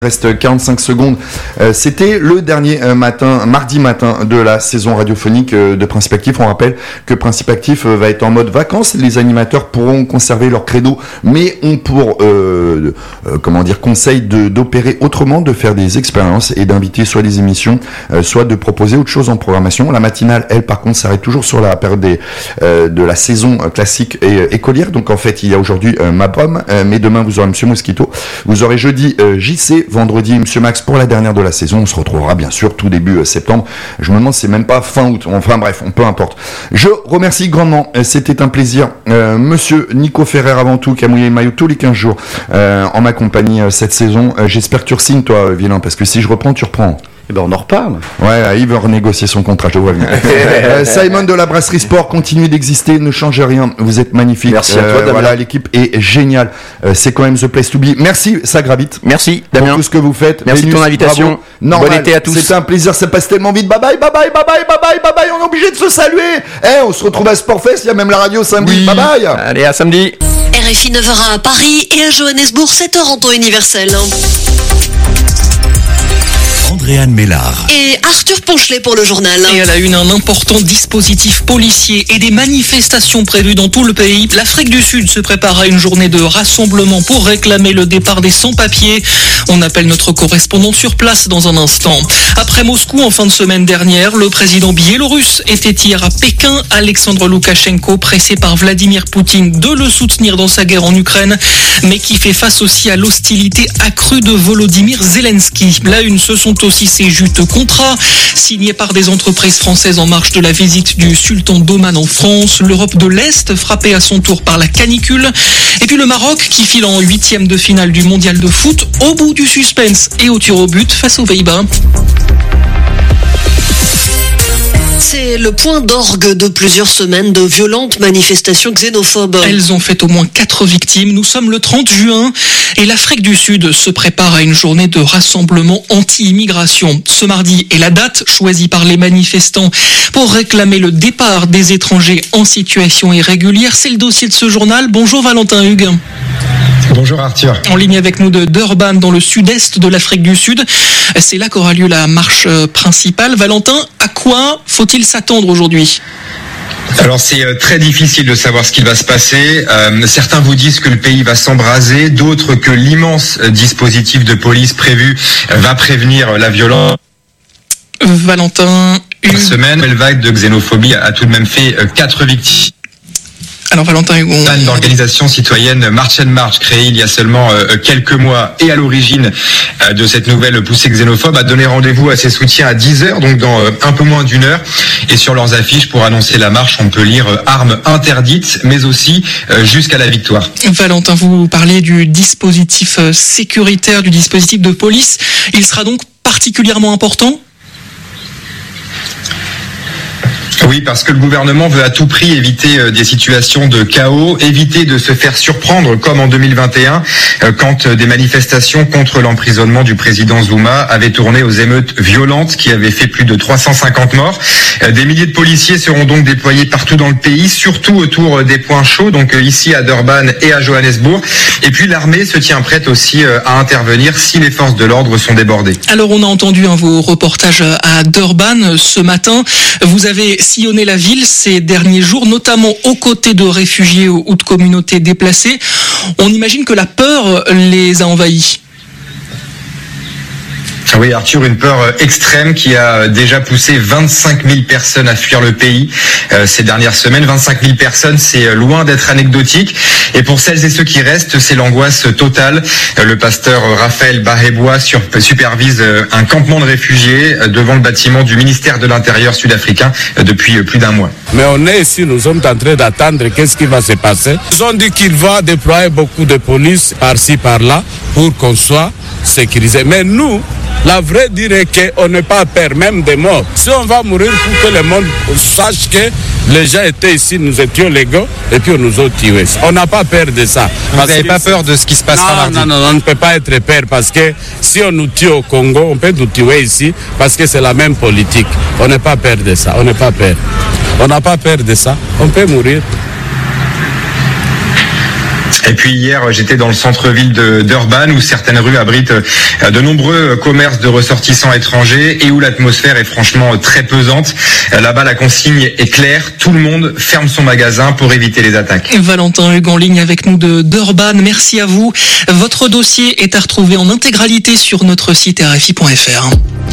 Reste 45 secondes. C'était le dernier mardi matin de la saison radiophonique de Principe Actif. On rappelle que Principe Actif va être en mode vacances. Les animateurs pourront conserver leur credo, mais ont pour conseil d'opérer autrement, de faire des expériences et d'inviter soit des émissions, soit de proposer autre chose en programmation. La matinale, elle, par contre, s'arrête toujours sur la période de la saison classique et écolière. Donc en fait, il y a aujourd'hui ma pomme, mais demain vous aurez Monsieur Mosquito. Vous aurez jeudi JC. Vendredi, Monsieur Max pour la dernière de la saison. On se retrouvera bien sûr tout début septembre. Je me demande si c'est même pas fin août. Enfin bref, peu importe. Je remercie grandement. C'était un plaisir. Monsieur Nico Ferrer avant tout, qui a mouillé le maillot tous les 15 jours en ma compagnie cette saison. J'espère que tu re-signes toi, Vilain, parce que si je reprends, tu reprends. Eh ben on en reparle. Ouais, il veut renégocier son contrat, je le vois bien. Simon de la Brasserie Sport, continuez d'exister, ne changez rien, vous êtes magnifique. Merci à toi, Damien. Voilà, l'équipe est géniale. C'est quand même the place to be. Merci, ça gravite. Merci, Damien. Pour tout ce que vous faites. Merci de ton invitation. Bon été à tous. C'était un plaisir, ça passe tellement vite. Bye bye, bye bye, bye bye, bye bye, bye bye. On est obligé de se saluer. On se retrouve à Sportfest, il y a même la radio samedi. Oui. Bye bye. Allez, à samedi. RFI 9h à Paris et à Johannesburg 7h en temps universel. Andréane Mélard. Et Arthur Ponchelet pour le journal. Et à la une, un important dispositif policier et des manifestations prévues dans tout le pays. L'Afrique du Sud se prépare à une journée de rassemblement pour réclamer le départ des sans-papiers. On appelle notre correspondant sur place dans un instant. Après Moscou, en fin de semaine dernière, le président biélorusse était hier à Pékin. Alexandre Loukachenko, pressé par Vladimir Poutine de le soutenir dans sa guerre en Ukraine, mais qui fait face aussi à l'hostilité accrue de Volodymyr Zelensky. La une, ce sont aussi ces justes contrats signés par des entreprises françaises en marge de la visite du sultan d'Oman en France, l'Europe de l'Est frappée à son tour par la canicule, et puis le Maroc qui file en 8e de finale du mondial de foot au bout du suspense et au tir au but face aux Pays-Bas. C'est le point d'orgue de plusieurs semaines de violentes manifestations xénophobes. Elles ont fait au moins 4 victimes. Nous sommes le 30 juin et l'Afrique du Sud se prépare à une journée de rassemblement anti-immigration. Ce mardi est la date choisie par les manifestants pour réclamer le départ des étrangers en situation irrégulière. C'est le dossier de ce journal. Bonjour Valentin Hugues. Bonjour Arthur. En ligne avec nous de Durban, dans le sud-est de l'Afrique du Sud. C'est là qu'aura lieu la marche principale. Valentin, à quoi faut-il s'attendre aujourd'hui ? Alors c'est très difficile de savoir ce qui va se passer. Certains vous disent que le pays va s'embraser, d'autres que l'immense dispositif de police prévu va prévenir la violence. Valentin, une semaine, une vague de xénophobie a tout de même fait 4 victimes. Alors Valentin Hugon. Une organisation citoyenne March and March, créée il y a seulement quelques mois et à l'origine de cette nouvelle poussée xénophobe, a donné rendez-vous à ses soutiens à 10h, donc dans un peu moins d'1 heure. Et sur leurs affiches, pour annoncer la marche, on peut lire armes interdites, mais aussi jusqu'à la victoire. Valentin, vous parliez du dispositif sécuritaire, du dispositif de police. Il sera donc particulièrement important ? Oui, parce que le gouvernement veut à tout prix éviter des situations de chaos, éviter de se faire surprendre comme en 2021, quand des manifestations contre l'emprisonnement du président Zuma avaient tourné aux émeutes violentes qui avaient fait plus de 350 morts. Des milliers de policiers seront donc déployés partout dans le pays, surtout autour des points chauds, donc ici à Durban et à Johannesburg. Et puis l'armée se tient prête aussi à intervenir si les forces de l'ordre sont débordées. Alors on a entendu vos reportages à Durban ce matin. Vous avez sillonné la ville ces derniers jours, notamment aux côtés de réfugiés ou de communautés déplacées. On imagine que la peur les a envahis. Oui, Arthur, une peur extrême qui a déjà poussé 25 000 personnes à fuir le pays ces dernières semaines. 25 000 personnes, c'est loin d'être anecdotique. Et pour celles et ceux qui restent, c'est l'angoisse totale. Le pasteur Raphaël Bahebois supervise un campement de réfugiés devant le bâtiment du ministère de l'Intérieur sud-africain depuis plus d'1 mois. Mais on est ici, nous sommes en train d'attendre qu'est-ce qui va se passer. Ils ont dit qu'il va déployer beaucoup de police par-ci, par-là pour qu'on soit sécurisé. Mais nous, la vraie dire est qu'on n'est pas peur même des morts. Si on va mourir pour que le monde sache que les gens étaient ici, nous étions légaux et puis on nous a tués. On n'a pas peur de ça. Vous n'avez pas peur de ce qui se passera mardi? Non, on ne peut pas être peur parce que si on nous tue au Congo, on peut nous tuer ici parce que c'est la même politique. On n'est pas peur de ça, on n'est pas peur. On n'a pas peur de ça, on peut mourir. Et puis hier, j'étais dans le centre-ville de Durban où certaines rues abritent de nombreux commerces de ressortissants étrangers et où l'atmosphère est franchement très pesante. Là-bas, la consigne est claire. Tout le monde ferme son magasin pour éviter les attaques. Valentin Hugues en ligne avec nous de Durban. Merci à vous. Votre dossier est à retrouver en intégralité sur notre site rfi.fr.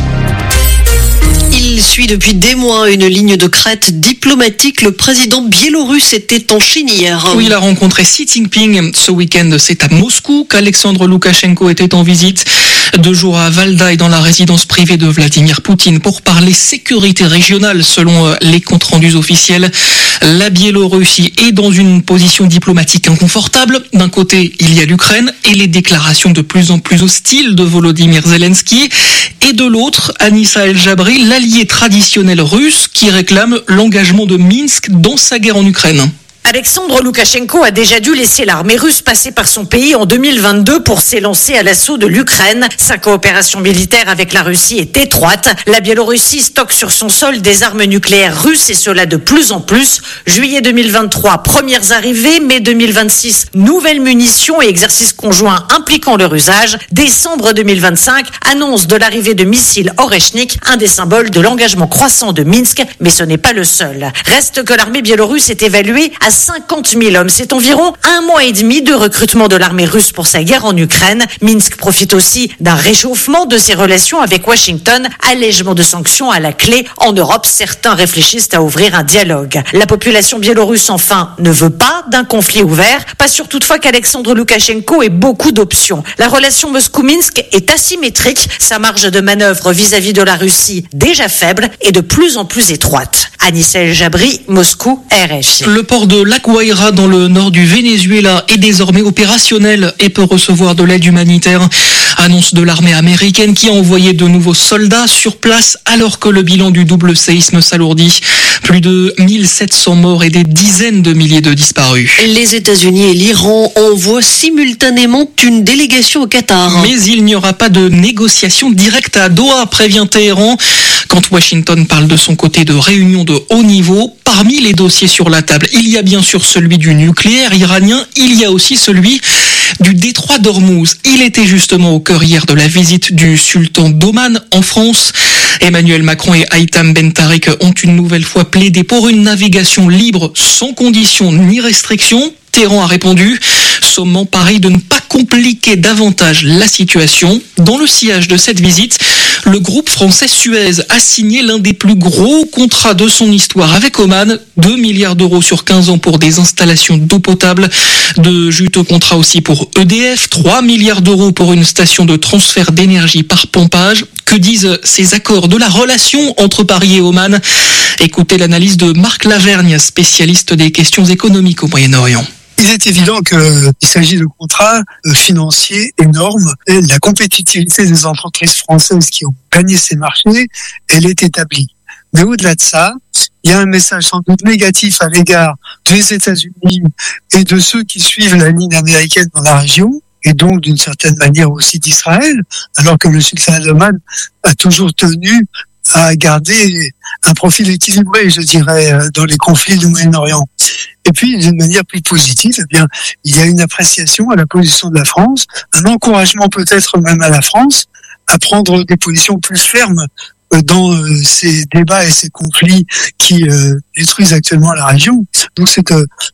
Il suit depuis des mois une ligne de crête diplomatique. Le président biélorusse était en Chine hier. Oui, il a rencontré Xi Jinping. Ce week-end, c'est à Moscou qu'Alexandre Loukachenko était en visite. 2 jours à Valdai, dans la résidence privée de Vladimir Poutine, pour parler sécurité régionale, selon les comptes rendus officiels. La Biélorussie est dans une position diplomatique inconfortable. D'un côté, il y a l'Ukraine et les déclarations de plus en plus hostiles de Volodymyr Zelensky. Et de l'autre, Anissa El-Jabri, l'allié traditionnel russe qui réclame l'engagement de Minsk dans sa guerre en Ukraine. Alexandre Loukachenko a déjà dû laisser l'armée russe passer par son pays en 2022 pour s'élancer à l'assaut de l'Ukraine. Sa coopération militaire avec la Russie est étroite. La Biélorussie stocke sur son sol des armes nucléaires russes et cela de plus en plus. Juillet 2023, premières arrivées. Mai 2026, nouvelles munitions et exercices conjoints impliquant leur usage. Décembre 2025, annonce de l'arrivée de missiles Oreshnik, un des symboles de l'engagement croissant de Minsk. Mais ce n'est pas le seul. Reste que l'armée biélorusse est évaluée à 50 000 hommes. C'est environ 1 mois et demi de recrutement de l'armée russe pour sa guerre en Ukraine. Minsk profite aussi d'un réchauffement de ses relations avec Washington. Allègement de sanctions à la clé. En Europe, certains réfléchissent à ouvrir un dialogue. La population biélorusse, enfin, ne veut pas d'un conflit ouvert. Pas sûr toutefois qu'Alexandre Loukachenko ait beaucoup d'options. La relation Moscou-Minsk est asymétrique. Sa marge de manœuvre vis-à-vis de la Russie, déjà faible, est de plus en plus étroite. Anissa El-Jabri, Moscou, RFI. Le port de La Guaira dans le nord du Venezuela est désormais opérationnel et peut recevoir de l'aide humanitaire. Annonce de l'armée américaine qui a envoyé de nouveaux soldats sur place alors que le bilan du double séisme s'alourdit. Plus de 1700 morts et des dizaines de milliers de disparus. Les États-Unis et l'Iran envoient simultanément une délégation au Qatar. Mais il n'y aura pas de négociation directe à Doha, prévient Téhéran. Quand Washington parle de son côté de réunion de haut niveau, parmi les dossiers sur la table, il y a bien sûr celui du nucléaire iranien, il y a aussi celui du détroit d'Ormuz. Il était justement au cœur hier de la visite du sultan d'Oman en France. Emmanuel Macron et Haitham Ben Tarik ont une nouvelle fois plaidé pour une navigation libre sans conditions ni restrictions. Téhéran a répondu, sommant Paris de ne pas compliquer davantage la situation. Dans le sillage de cette visite, le groupe français Suez a signé l'un des plus gros contrats de son histoire avec Oman, 2 milliards d'euros sur 15 ans pour des installations d'eau potable. De juteux contrats aussi pour EDF, 3 milliards d'euros pour une station de transfert d'énergie par pompage. Que disent ces accords de la relation entre Paris et Oman? Écoutez l'analyse de Marc Lavergne, spécialiste des questions économiques au Moyen-Orient. Il est évident qu'il s'agit de contrats financiers énormes. Et la compétitivité des entreprises françaises qui ont gagné ces marchés, elle est établie. Mais au-delà de ça, il y a un message sans doute négatif à l'égard des États-Unis et de ceux qui suivent la ligne américaine dans la région, et donc d'une certaine manière aussi d'Israël, alors que le sultan d'Oman a toujours tenu à garder un profil équilibré, je dirais, dans les conflits du Moyen-Orient. Et puis, d'une manière plus positive, eh bien, il y a une appréciation à la position de la France, un encouragement peut-être même à la France à prendre des positions plus fermes dans ces débats et ces conflits qui détruisent actuellement la région. Donc c'est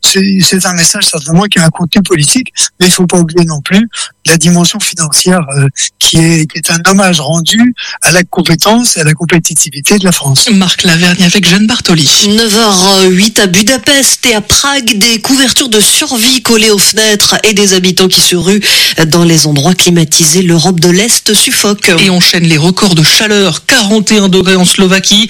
un message certainement qui a un contenu politique, mais il ne faut pas oublier non plus la dimension financière qui est un hommage rendu à la compétence et à la compétitivité de la France. Marc Lavergne avec Jeanne Bartoli. 9h08 à Budapest et à Prague, des couvertures de survie collées aux fenêtres et des habitants qui se ruent dans les endroits climatisés. L'Europe de l'Est suffoque. Et enchaîne les records de chaleur. 41 degrés en Slovaquie,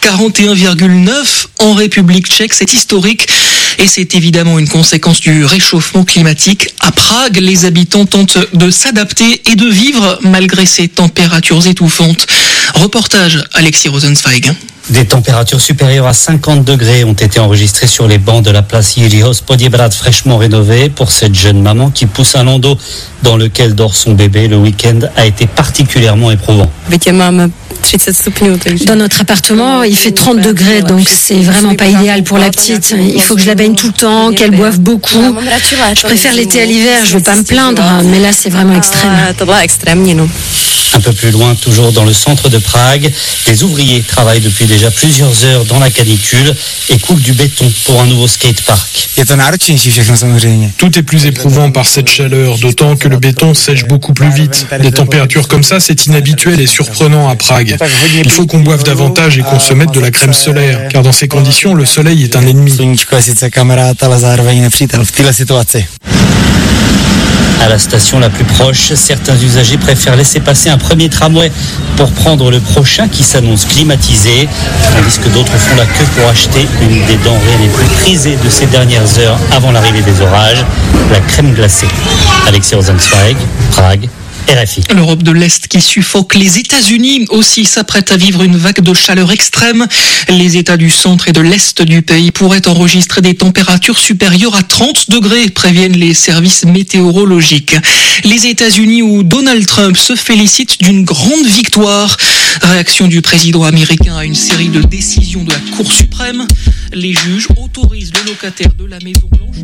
41,9 en République tchèque. C'est historique. Et c'est évidemment une conséquence du réchauffement climatique. À Prague, les habitants tentent de s'adapter et de vivre malgré ces températures étouffantes. Reportage Alexis Rosenzweig. Des températures supérieures à 50 degrés ont été enregistrées sur les bancs de la place Jiří Hospoděbrad, fraîchement rénovée. Pour cette jeune maman qui pousse un landau dans lequel dort son bébé, le week-end a été particulièrement éprouvant. Dans notre appartement, il fait 30 degrés, donc c'est vraiment pas idéal pour la petite. Il faut que je la baigne tout le temps, qu'elle boive beaucoup. Je préfère l'été à l'hiver, je veux pas me plaindre, mais là c'est vraiment extrême. Un peu plus loin, toujours dans le centre de Prague, les ouvriers travaillent depuis déjà plusieurs heures dans la canicule et coulent du béton pour un nouveau skatepark. Tout est plus éprouvant par cette chaleur, d'autant que le béton sèche beaucoup plus vite. Des températures comme ça, c'est inhabituel et surprenant à Prague. Il faut qu'on boive davantage et qu'on se mette de la crème solaire, car dans ces conditions, le soleil est un ennemi. À la station la plus proche, certains usagers préfèrent laisser passer un premier tramway pour prendre le prochain qui s'annonce climatisé, tandis que d'autres font la queue pour acheter une des denrées les plus prisées de ces dernières heures avant l'arrivée des orages, la crème glacée. Alexis Rosenzweig, Prague. RFI. L'Europe de l'Est qui suffoque. Les États-Unis aussi s'apprêtent à vivre une vague de chaleur extrême. Les États du centre et de l'Est du pays pourraient enregistrer des températures supérieures à 30 degrés, préviennent les services météorologiques. Les États-Unis où Donald Trump se félicite d'une grande victoire. Réaction du président américain à une série de décisions de la Cour suprême. Les juges autorisent le locataire de la Maison Blanche.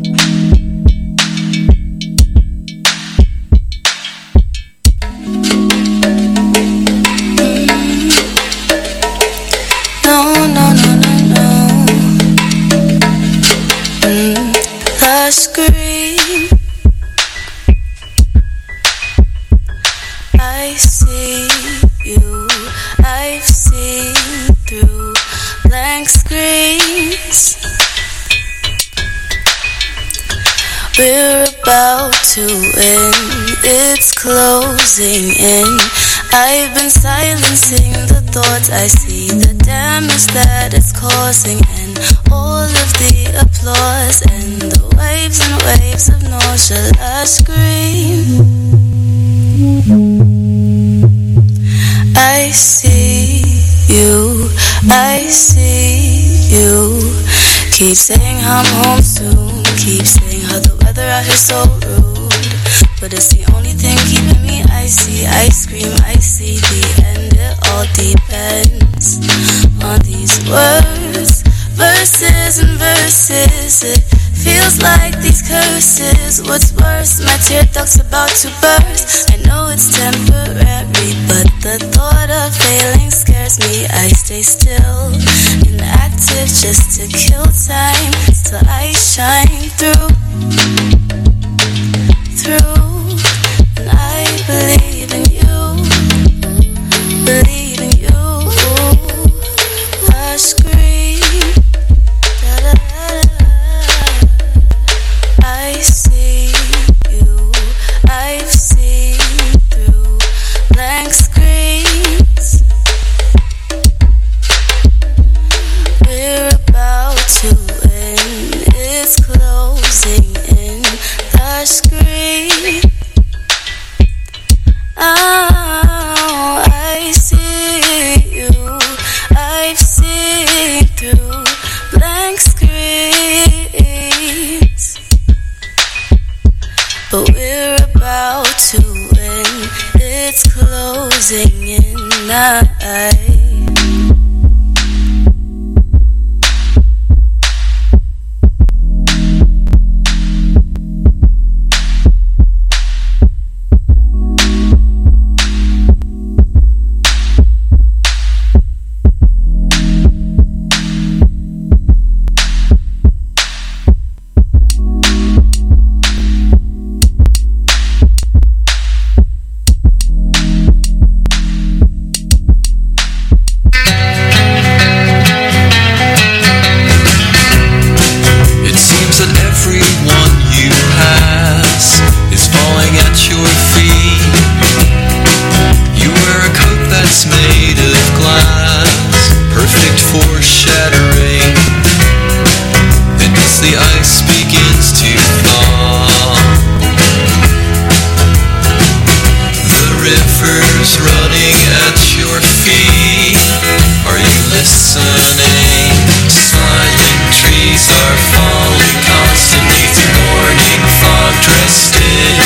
Scream. I see you. I've seen through blank screens. We're about to win. It's closing in. I've been silencing the thoughts. I see the damage that it's causing, and all of the applause and the waves and waves of nausea. I scream. I see you. I see you. Keep saying I'm home soon. Keep saying how the weather out here's so rude, but it's the only thing keeping me icy. I scream, I see the end. It all depends on these words, verses and verses. It feels like these curses. What's worse, my tear duct's about to burst. I know it's temporary, but the thought of failing scares me. I stay still, inactive, just to kill time, till I shine through. And I believe in you, believe in you. I scream, I see you, I've seen through blank screens. We're about to win, it's closing in. The screen. Oh, I see you. I've seen through blank screens, but we're about to win. It's closing in.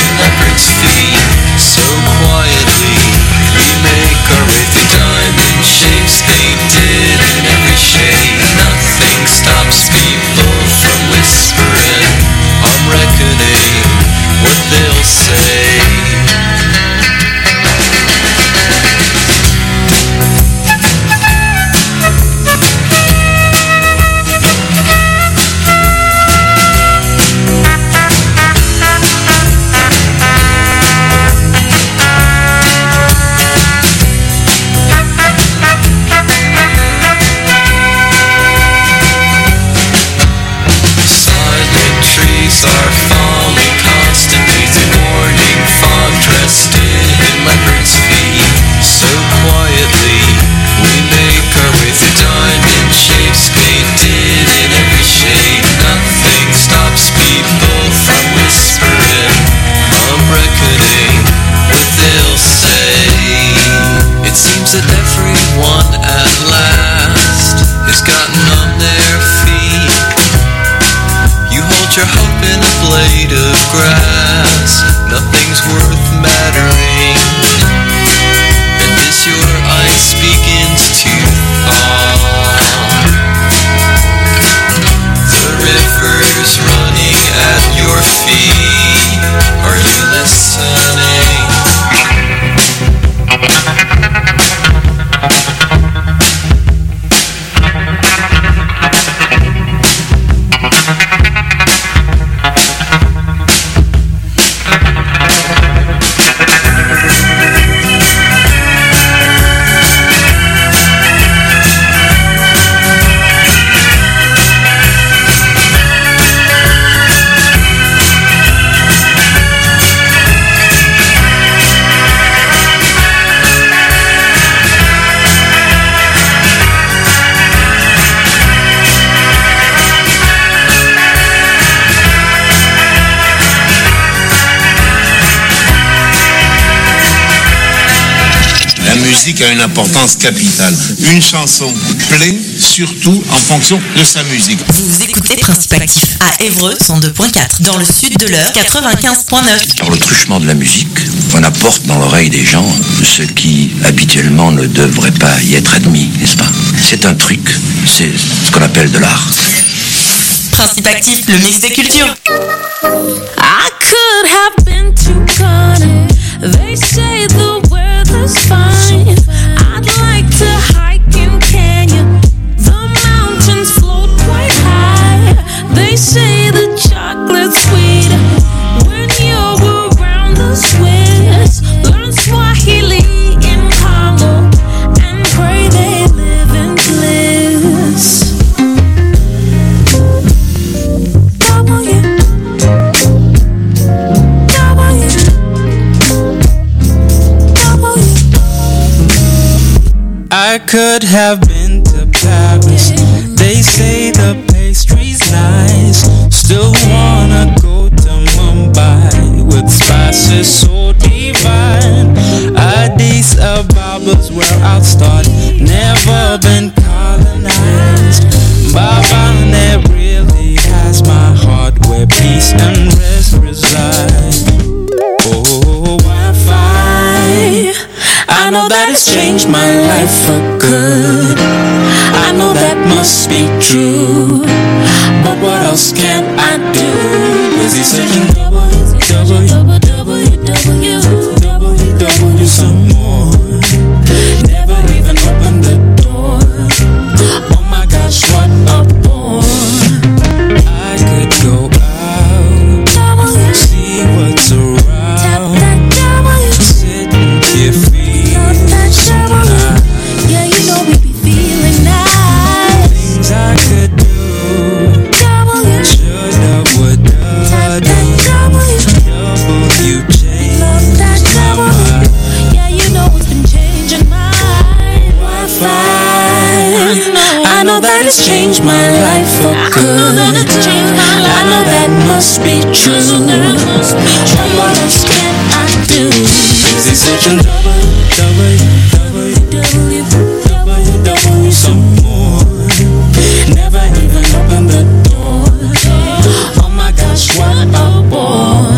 So quietly we make our way through diamond grass, nothing's worth mattering. And as your ice begins to thaw, the river's running at your feet. Are you listening? A une importance capitale. Une chanson plaît surtout en fonction de sa musique. Vous écoutez Principe Actif à Évreux 102.4, dans le sud de l'Eure 95.9. Par le truchement de la musique, on apporte dans l'oreille des gens ce qui habituellement ne devrait pas y être admis, n'est-ce pas? C'est un truc, c'est ce qu'on appelle de l'art. Principe Actif, le mix des cultures. I could have been too funny. They say the weather's fine. I'd like to hike in Kenya. The mountains float quite high. They say the chocolate's sweet when you're around the Swiss. Learn Swahili in Congo and pray they live in bliss. I could have been to Paris. They say the pastry's nice. Still wanna go to Mumbai with spices so divine. Addis Ababa's where I'll start. Never been colonized. Baba really has my heart where peace and rest reside. Oh, Wi-Fi, I know that it's changed my life for good. I know that must be true. But what else can I do? Busy searching www some more. Never even opened the door. Oh my gosh, what a bore. I could go out, see what's around, sit and get free. Yeah, you know we be feeling nice. Things I could do, shoulda, woulda, you changed my mind. Yeah, you know it's been changing my Wi-Fi. I know that it's changed my life for good. I know that must be true. But what else can I do? Busy searching www some more. Never even opened the door. Oh my gosh, what a bore.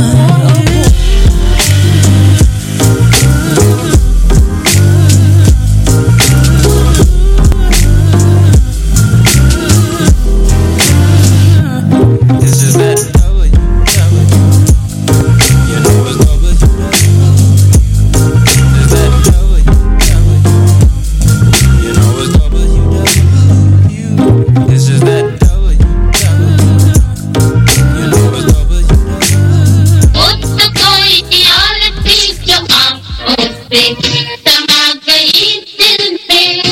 This is that W, you know it's W. Is that W, you know it's W. This is that W, you know it's W. समा गई दिल में,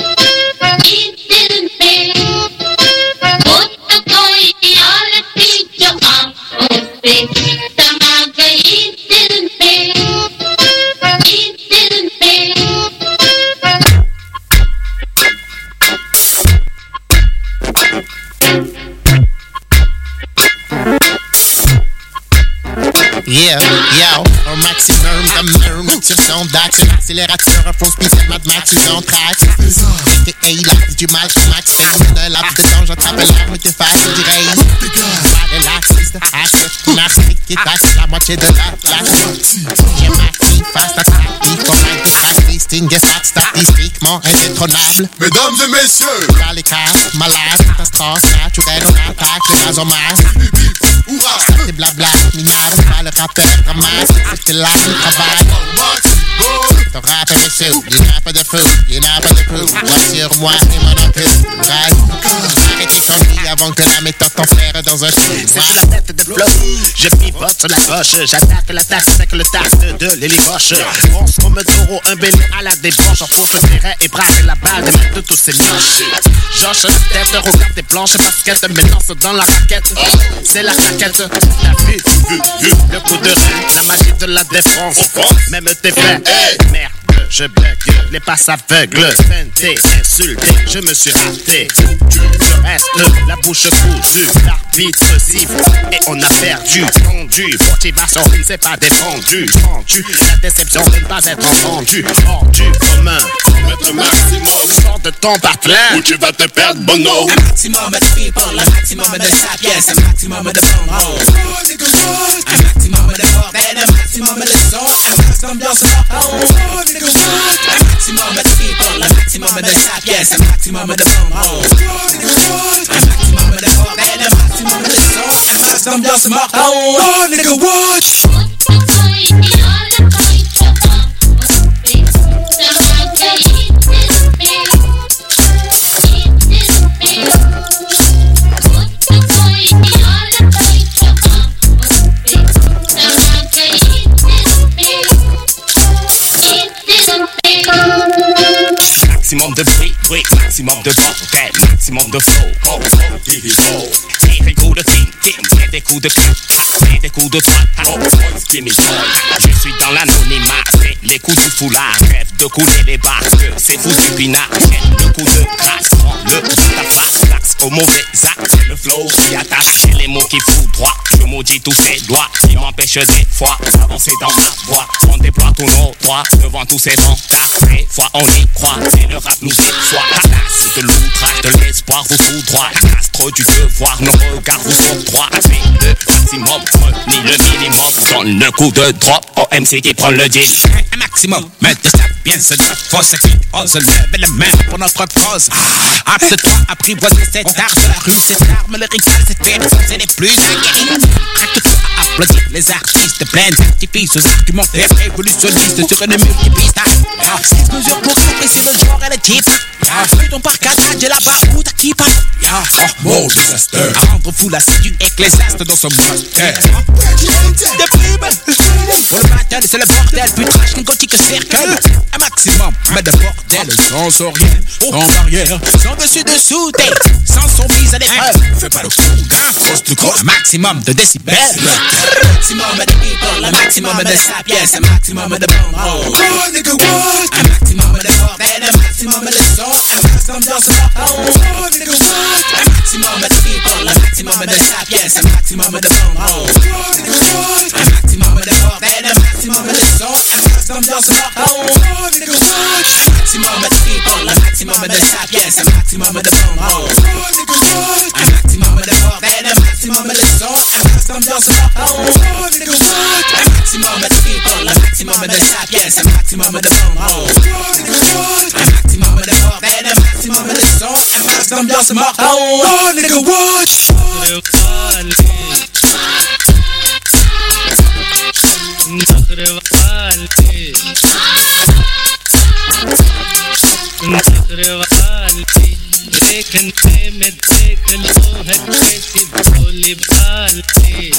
दिल में वो तो कोई और थी जो आँखों पे समा गई दिल में, दिल में। Yeah, yo, au maximum, comme un mixture son d'action, accélérateur, un faux speed, Mad Max, ils ont trace. Et il a du mal sur Max, c'est une laps de temps, j'attrape l'air, mais tu fais du rail. Relax, c'est the hash, narcissique, qui taxe la moitié de la classe. J'ai ma fille face à tactique, on a des crack distinguer statistiquement indétrônable. Mesdames et messieurs, dans les cas malades, catastrophe naturelle, on attaque les gaz au masque. Ça c'est blabla, minable, pas le rappeur ramasse, c'est là le travail. Ton rap est fou, il n'a pas de fou, il n'a pas de fou. Rassure-moi et mon empire, arrêtez ton lit avant que la méthode t'enferre dans un trou. c'est la tête de flow. Je pivote sur la gauche, j'attaque la taxe avec le tact de l'hélicoche. Fonce comme un taureau, un bélier à la débauche. On fonce le terrain et braque la balle des mains de tous ces moches. Joche la tête, regarde tes planches, basket, me lance dans la raquette. C'est la raquette, la vue, le coup de rein, la magie de la défense. Même tes faits, merde. Je bug, les passes aveugles, feinté, insulté, je me suis raté. Je reste la bouche cousue, l'arbitre siffle et on a perdu. Tendu, motivation, il ne s'est pas défendu. Tendu, la déception de ne pas être entendu. Hors du commun, mettre maximum, sors de ton partenaire ou tu vas te perdre, bono. Un maximum de people, un maximum de sapiens, un maximum de bombards. Un maximum de bordel, un maximum de son, un max d'ambiance mortale. Un maximum de people, un maximum de sapiens, un maximum de bombards. Un maximum de bordel, un maximum de son, un max d'ambiance mortale. Oh, nigga, watch! Maximum de bruit, maximum de bordel, maximum de flow, oh, et des coups de ting, et des coups de clap, et des coups de trappe, oh, give me joy. Je suis dans l'anonymat, et les coups du foulard, rêve de couler les barques, c'est foutu pinard, le coup de grâce, prends le ta face, l'axe au mauvais acte, c'est le flow qui attaque, c'est les mots qui foutent droit, je maudis tous ces doigts, qui m'empêchent des fois d'avancer dans ma voie, on déploie tous nos droits, devant tous ces bancs, des fois on y croit, c'est le rap nous déçoit, c'est de l'outrage, de l'espoir, vous foudroie, l'astre du devoir, nos regards vous octroient, avec le maximum, ni le minimum, donne le coup de drop, au MC qui prend le deal. Un maximum, mais de sapiens, c'est de force qui ose lever les mains pour notre cause. Apte-toi à apprivoiser cette art de la rue, cette arme lyricale, cette version, c'est les plus aguerris. Apte-toi à applaudir les artistes, pleins d'artifices, aux arguments révolutionnistes sur une multipiste. 6 mesures pour apprécier le genre et le type. Plus ton parcadage et la baroute à qui parle. Mon disaster. À rendre fou l'assidu ecclésiaste dans son monastère. Pour le matin, c'est le bordel, putrage qu'un gothique cercle. Un maximum, mais de bordel sensoriel. Sans barrière, sans dessus-dessous, sans son mise à l'épreuve. Fais pas le fou, cross to cross. Un maximum de décibels. Un maximum de people, un maximum de sapiens, un maximum de bombards. Oh, nigga, what? Un maximum de bordel, un maximum de son, un max d'ambiance mortale. Oh, nigga, what? Un maximum de people, un maximum de sapiens, un maximum de bombards. Oh, nigga, what? Un maximum de bordel, un maximum de son, un max d'ambiance mortale. Oh, nigga, what? Un maximum de people, un maximum de sapiens, un maximum de bombards. Oh, nigga, what? Un maximum de bordel, un maximum de son, un max d'ambiance mortale. Oh, nigga, what? Un maximum de people, un maximum de sapiens, un maximum de bombards. Oh, nigga, what? Un maximum de bordel, un maximum de son, un max d'ambiance mortale. Oh, nigga, what? देखने में देख लो है कैसी भोली भाली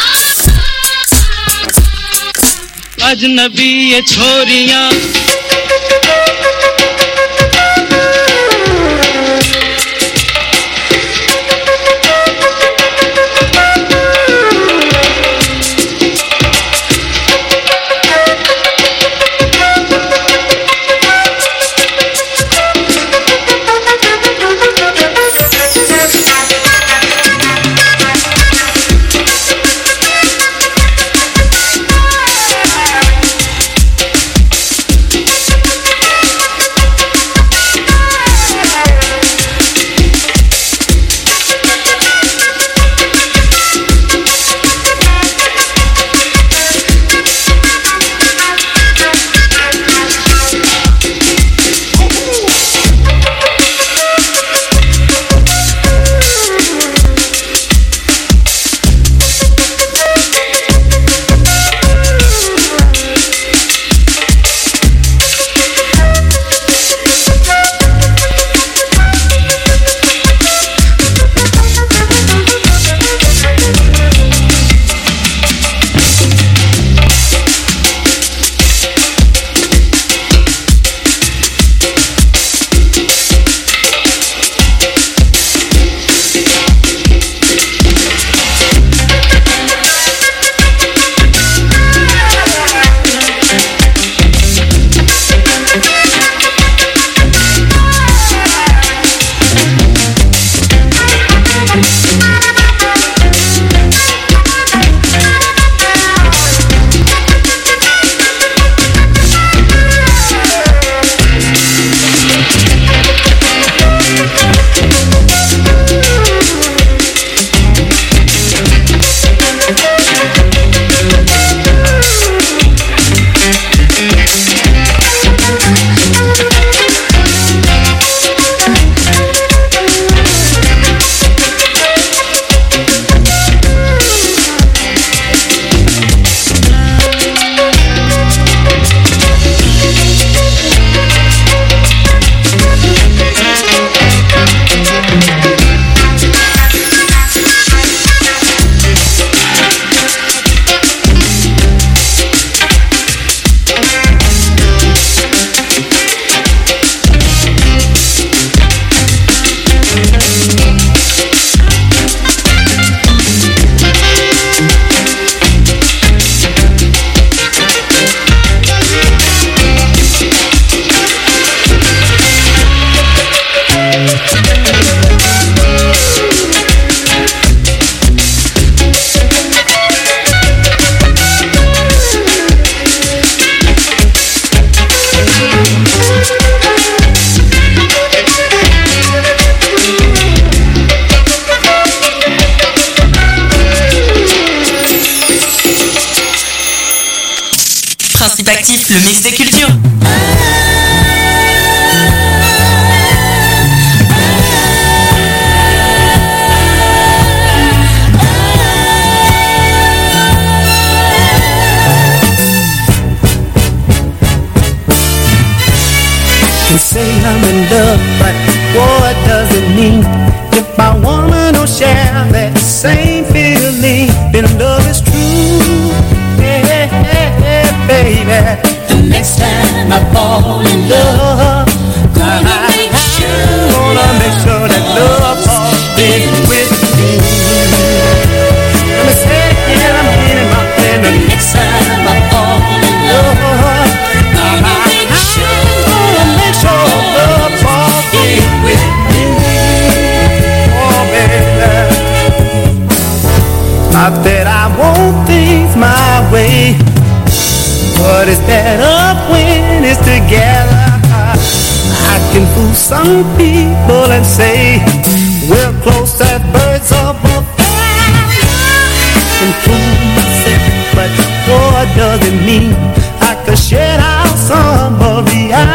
अजनबी ये छोरियां can say I'm in love, but what does it mean? If my woman don't share that same feeling, then love is true. Yeah, baby. The next time I fall in love, gonna make sure that love falls in with you. Let me say it again, I mean it, my friend. The next time I fall in love, gonna make sure love falls in with you. Oh, baby. Not that I want things my way, but it's better when it's together. I can fool some people and say we're close as birds of a feather. And fool myself, but what does it mean? I could shed out some of the